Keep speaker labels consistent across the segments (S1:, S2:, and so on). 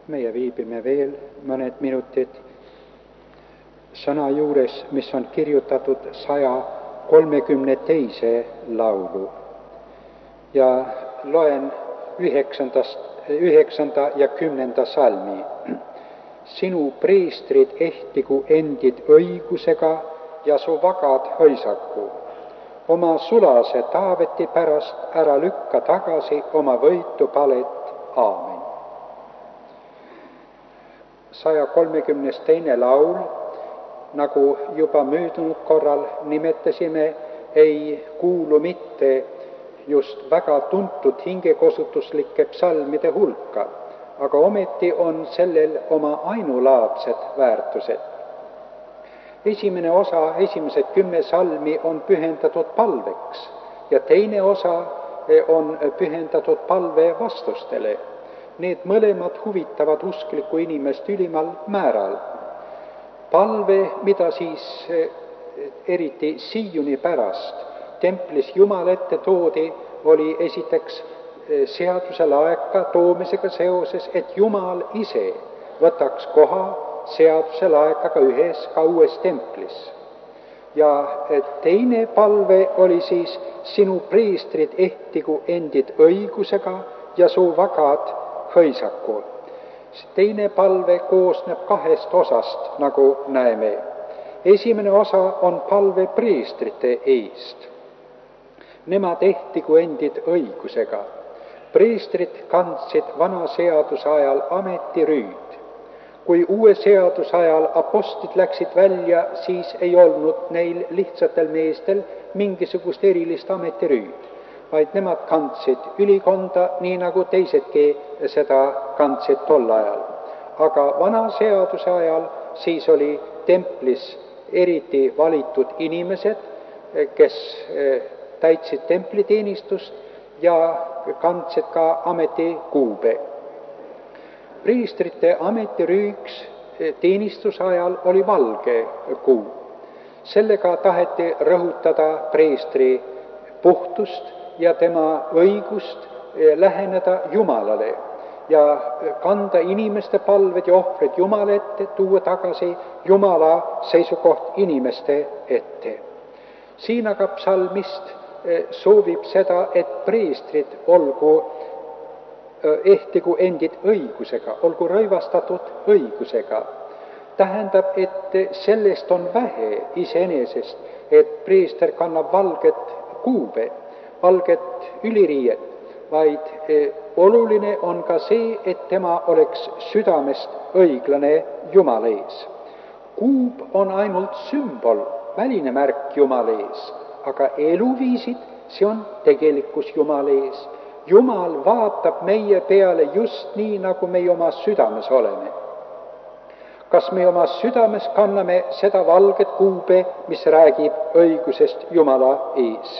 S1: Meie viibime veel mõned minutid sõna juures, mis on kirjutatud 132. laulu ja loen 9. ja 10. salmi. Sinu preestrid ehtigu endid õigusega ja su vagad hõisaku. Oma sulase Taaveti pärast ära lükka tagasi oma võitu palet. Aamen. 132. laul, nagu juba möödunud korral nimetasime, ei kuulu mitte just väga tuntud hingekosutuslike psalmide hulka, aga ometi on sellel oma ainulaadsed väärtused. Esimene osa, esimesed 10 salmi on pühendatud palveks ja teine osa on pühendatud palve vastustele. Need mõlemad huvitavad usklikku inimest ülimal määral. Palve, mida siis eriti Sioni pärast templis Jumal ette toodi, oli esiteks seaduse laeka toomisega seoses, et Jumal ise võtaks koha seaduse laekaga ühes ka uues templis. Ja teine palve oli siis sinu preestrid ehtigu endid õigusega ja su vagad hõisaku. Teine palve koosneb 2 osast, nagu näeme. Esimene osa on palve preestrite eest. Nemad ehtigu endid õigusega. Preestrid kandsid vana seaduse ajal ametirüüd. Kui uue seaduse ajal apostlid läksid välja, siis ei olnud neil lihtsatel meestel mingisugust erilist ametirüüd, vaid nemad kandsid ülikonda, nii nagu teisedki seda kandsid tol ajal. Aga vana seaduse ajal siis oli templis eriti valitud inimesed, kes täitsid templiteenistust ja kandsid ka ametikuube. Preestrite ametirüüks teenistuse ajal oli valge kuu. Sellega taheti rõhutada preestri puhtust ja tema õigust läheneda Jumalale ja kanda inimeste palved ja ohvrid Jumala ette, tuua tagasi Jumala seisukoht inimeste ette. Siin aga psalmist soovib seda, et preestrid ehtigu endid õigusega, olgu rõivastatud õigusega. Tähendab, et sellest on vähe iseenesest, et preester kannab valget kuube, valget üliriiet, vaid oluline on ka see, et tema oleks südamest õiglane Jumala ees. Kuub on ainult sümbol, väline märk Jumala ees, aga eluviisid, see on tegelikkus Jumala ees. Jumal vaatab meie peale just nii, nagu meie oma südames oleme. Kas me oma südames kanname seda valget kuube, mis räägib õigusest Jumala ees?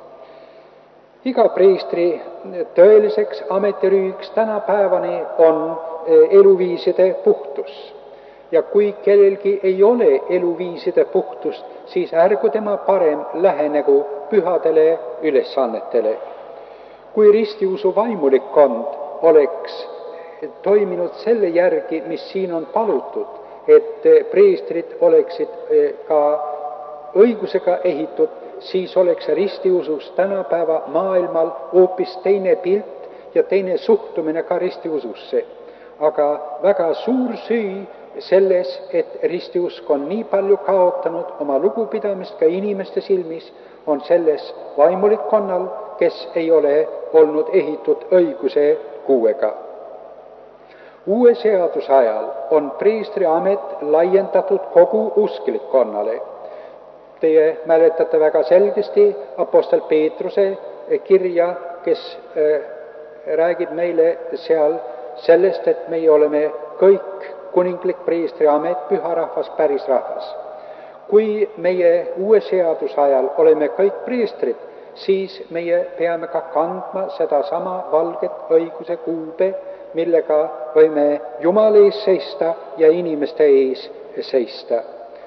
S1: Iga preestri tõeliseks ametirüüks tänapäevani on eluviiside puhtus. Ja kui kellelgi ei ole eluviiside puhtust, siis ärgu tema parem lähenegu pühadele ülesannetele. Kui ristiusu vaimulikkond oleks toiminud selle järgi, mis siin on palutud, et preestrid oleksid ka õigusega ehitud, siis oleks ristiusus tänapäeva maailmal hoopis teine pilt ja teine suhtumine ka ristiususse. Aga väga suur süü selles, et ristiusk on nii palju kaotanud oma lugupidamist ka inimeste silmis, on selles vaimulikkonnal, kes ei ole olnud ehitud õiguse kuuega. Uue seaduse ajal on preestri amet laiendatud kogu usklikkonnale. Teie mäletate väga selgesti apostel Peetruse kirja, kes räägib meile seal sellest, et meie oleme kõik kuninglik preestri amet, püha rahvas, päris rahvas. Kui meie uue seaduse ajal oleme kõik preestrid, siis meie peame ka kandma sedasama valget õiguse kuube, millega võime Jumala ees seista ja inimeste ees seista.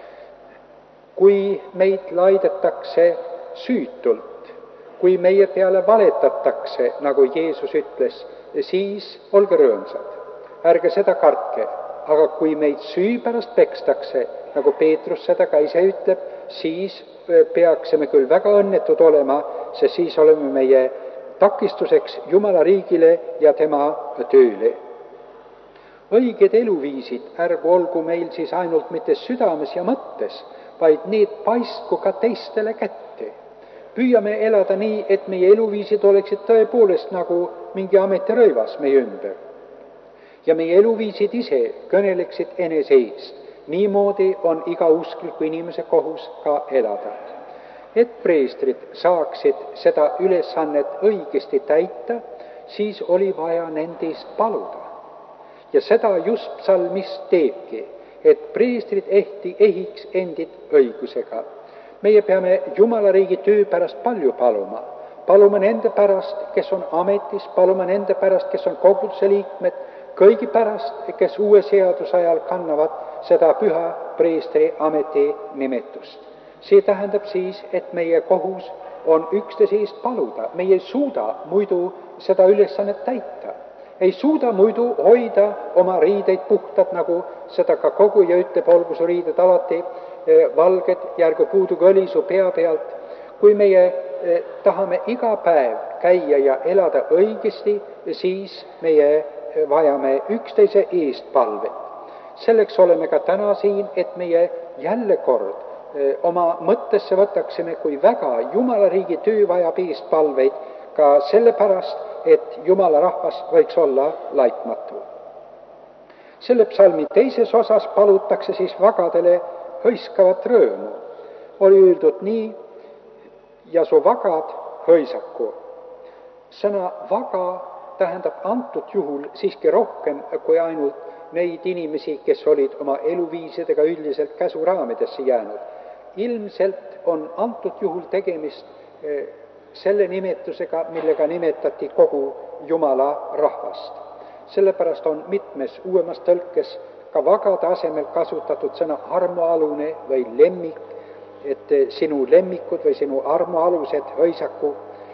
S1: Kui meid laidetakse süütult, kui meie peale valetatakse, nagu Jeesus ütles, siis olge rõõmsad. ärge seda kartke, aga kui meid süü pärast pekstakse, nagu Peetrus seda ka ise ütleb, siis peaksime küll väga õnnetud olema, sest siis oleme meie takistuseks Jumala riigile ja tema tööle. Õiged eluviisid ärgu olgu meil siis ainult mitte südames ja mõttes, vaid need paistku ka teistele kätte. Püüame elada nii, et meie eluviisid oleksid tõepoolest nagu mingi ametirõivas meie ümber. Ja meie eluviisid ise kõneleksid enese eest. Niimoodi on iga uskliku inimese kohus ka elada. Et preestrid saaksid seda ülesannet õigesti täita, siis oli vaja nende eest paluda. Ja seda just psalmist teebki, et preestrid ehiks endid õigusega. Meie peame Jumala riigi töö pärast palju paluma. Palume nende pärast, kes on ametis, palume nende pärast, kes on koguduse liikmed, kõigi pärast, kes uue seaduse ajal kannavad seda püha preestri ameti nimetust. See tähendab siis, et meie kohus on üksteise eest paluda. Meie ei suuda muidu seda ülesannet täita. Ei suuda muidu hoida oma riideid puhtad, nagu seda ka koguja ütleb, olgu su riided alati valged ja ärgu puudugi õli su pea pealt. Kui meie tahame iga päev käia ja elada õigesti, siis meie vajame üksteise eest palvet. Selleks oleme ka täna siin, et meie jälle kord oma mõttesse võtaksime, kui väga Jumala riigi töö vajab eest palveid, ka sellepärast, et Jumala rahvas võiks olla laitmatu. Selle psalmi teises osas palutakse siis vagadele hõiskavat rõõmu. Oli öeldud nii, ja su vagad hõisaku. Sõna vaga tähendab antud juhul siiski rohkem kui ainult neid inimesi, kes olid oma eluviisidega üldiselt käsuraamidesse jäänud. Ilmselt on antud juhul tegemist selle nimetusega, millega nimetati kogu Jumala rahvast. Sellepärast on mitmes uuemas tõlkes ka vagade asemel kasutatud sõna armualune või lemmik, et sinu lemmikud või sinu armualused hõisaku.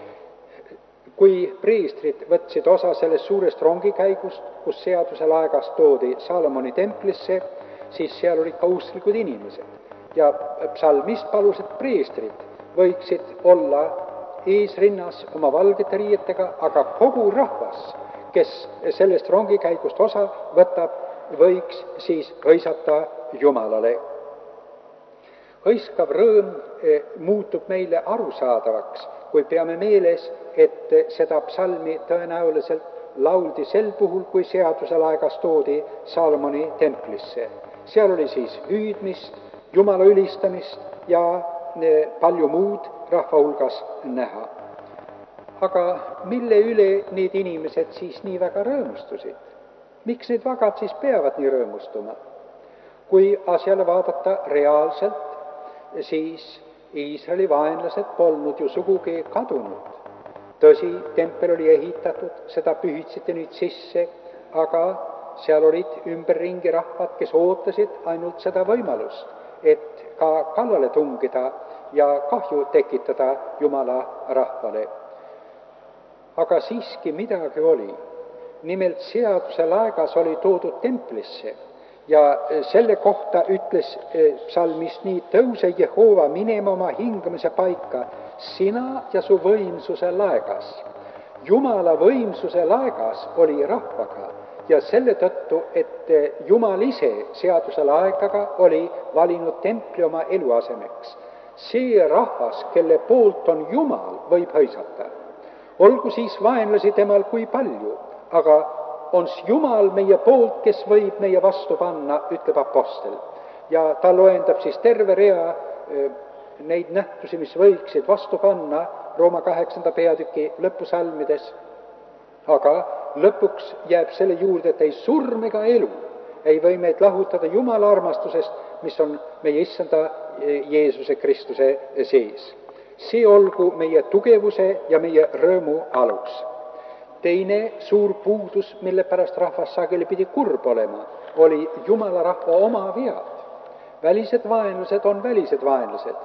S1: Kui preestrid võtsid osa sellest suurest rongikäigust, kus seaduse laegast toodi Saalomoni templisse, siis seal olid ka usklikud inimesed. Ja psalmist palus, et preestrid võiksid olla eesrinnas oma valgete riietega, aga kogu rahvas, kes sellest rongikäigust osa võtab, võiks siis hõisata Jumalale. Hõiskav rõõm muutub meile arusaadavaks, kui peame meeles, et seda psalmi tõenäoliselt lauldi sel puhul, kui seaduse laegas toodi Saalomoni templisse. Seal oli siis hüüdmist, Jumala ülistamist ja palju muud rahva hulgas näha. Aga mille üle need inimesed siis nii väga rõõmustusid? Miks need vagad siis peavad nii rõõmustuma? Kui asjale vaadata reaalselt, siis Iisraeli vaenlased polnud ju sugugi kadunud. Tõsi, tempel oli ehitatud, seda pühitseti nüüd sisse, aga seal olid ümberringi rahvad, kes ootasid ainult seda võimalust, et ka kallale tungida ja kahju tekitada Jumala rahvale. Aga siiski midagi oli. Nimelt seaduse laegas oli toodud templisse ja selle kohta ütles psalmist nii, tõuse Jehova minema oma hingamise paika, sina ja su võimsuse laegas. Jumala võimsuse laegas oli rahvaga ja selle tõttu, et Jumal ise seaduse laegaga oli valinud templi oma eluasemeks. See rahvas, kelle poolt on Jumal, võib hõisata. Olgu siis vaenlasi temal kui palju, aga on Jumal meie poolt, kes võib meie vastu panna, ütleb apostel. Ja ta loendab siis terve rea neid nähtusi, mis võiksid vastu panna Rooma 8. peatüki lõpusalmides. Aga lõpuks jääb selle juurde, et ei surm ega elu ei või meid lahutada Jumala armastusest, mis on meie issanda Jeesuse Kristuse sees. See olgu meie tugevuse ja meie rõõmu alus. Teine suur puudus, mille pärast rahvas sageli pidi kurb olema, oli Jumala rahva oma vead. Välised vaenlased on välised vaenlased.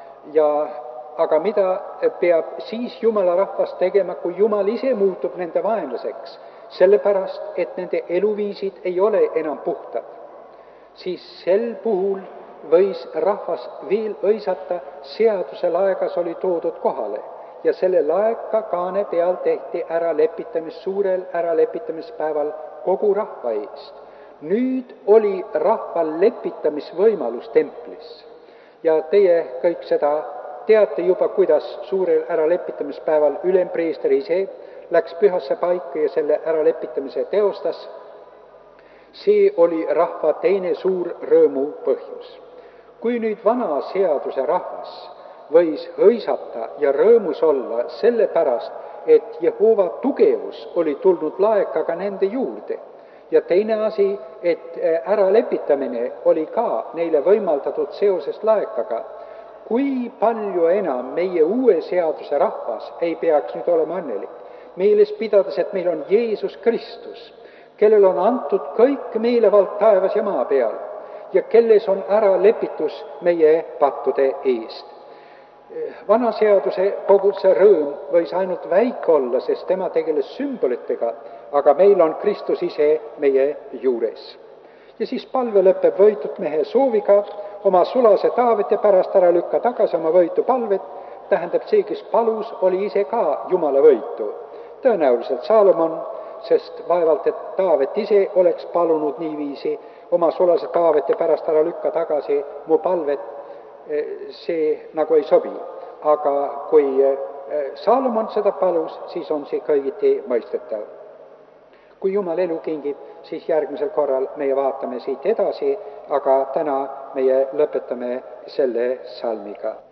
S1: Aga mida peab siis Jumala rahvas tegema, kui Jumal ise muutub nende vaenlaseks? sellepärast, et nende eluviisid ei ole enam puhtad, siis sel puhul võis rahvas veel õisata, seaduse laegas oli toodud kohale ja selle laeka kaane peal tehti suurel äralepitamispäeval kogu rahva eest. Nüüd oli rahval lepitamisvõimalus templis ja teie kõik seda teate juba, kuidas suurel äralepitamispäeval ülempreester ise läks pühasse paika ja selle äralepitamise teostas. See oli rahva teine suur rõõmu põhjus. Kui nüüd vana seaduse rahvas võis hõisata ja rõõmus olla sellepärast, et Jehova tugevus oli tulnud laekaga nende juurde, ja teine asi, et äralepitamine oli ka neile võimaldatud seoses laekaga, kui palju enam meie uue seaduse rahvas ei peaks nüüd olema õnnelik, meeles pidades, et meil on Jeesus Kristus, kellel on antud kõik meelevald taevas ja maa peal ja kelles on äralepitus meie pattude eest. Vana seaduse kogu see rõõm võis ainult väike olla, sest tema tegeles sümbolitega, aga meil on Kristus ise meie juures. Ja siis palve lõpeb võitud mehe sooviga oma sulase Taaveti pärast ära lükka tagasi oma võitu palvet, tähendab see, kes palus, oli ise ka Jumala võitu. Tõenäoliselt Saalomon, sest vaevalt, et Taavet ise oleks palunud niiviisi oma sulase Taaveti pärast ära lükka tagasi mu palvet, see nagu ei sobi. Aga kui Saalomon seda palus, siis on see kõigiti mõistetav. Kui Jumal elu kingib, siis järgmisel korral meie vaatame siit edasi, aga täna meie lõpetame selle salmiga.